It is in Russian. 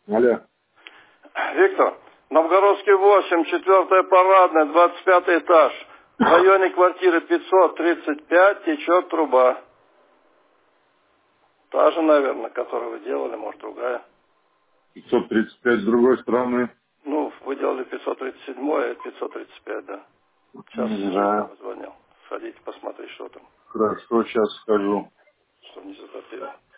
Алло. Виктор, Новгородский 8, 4-я парадная, 25 этаж. В районе квартиры 535 течет труба. Та же, наверное, которую вы делали, может, другая. 535 с другой стороны. Ну, вы делали 537, а это 535, да. Сейчас Не Женя знаю. позвонил. Сходите, посмотри, что там. Хорошо, сейчас скажу. Что не затопило.